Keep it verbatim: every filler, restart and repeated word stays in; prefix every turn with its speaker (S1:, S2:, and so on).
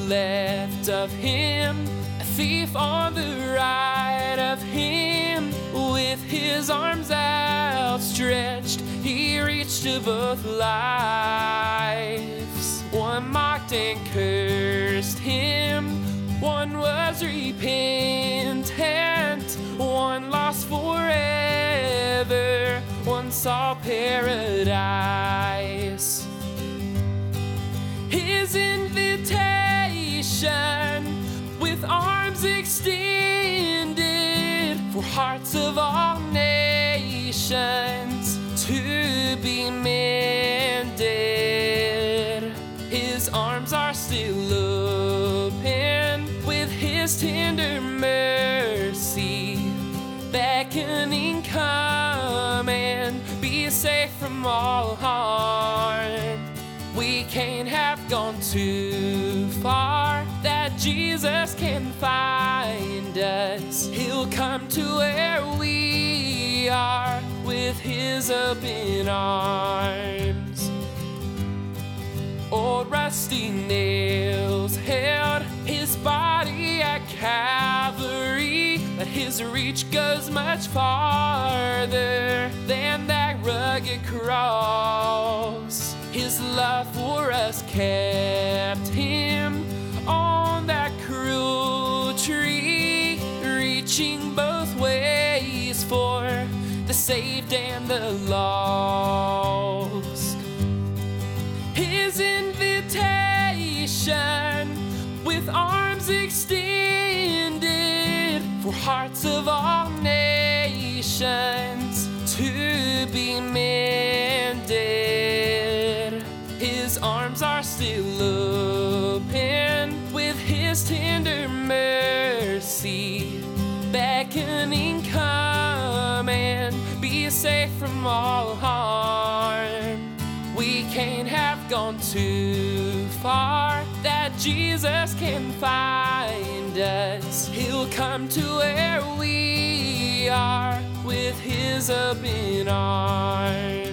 S1: left of him, a thief on the right of him. With his arms outstretched, he reached to both lives. One mocked and cursed him, one was repentant, one lost forever, one saw paradise. His invitation with arms extended for hearts of all nations to be mended. His arms are still open with his tender mercy, beckoning, come and be safe from all harm. We can't have gone too far that Jesus can find us. He'll come to where we are with his open arms. Old rusty nails held his body at Calvary, but his reach goes much farther than that rugged cross. His love for us kept him on that cruel tree, reaching both ways for the saved and the lost. His invitation with arms extended for hearts of all nations to be mended. His arms are still open with his tender mercy, beckoning, come and be safe from all harm. We can't have gone too far that Jesus can find us. He'll come to where we are with his open arms.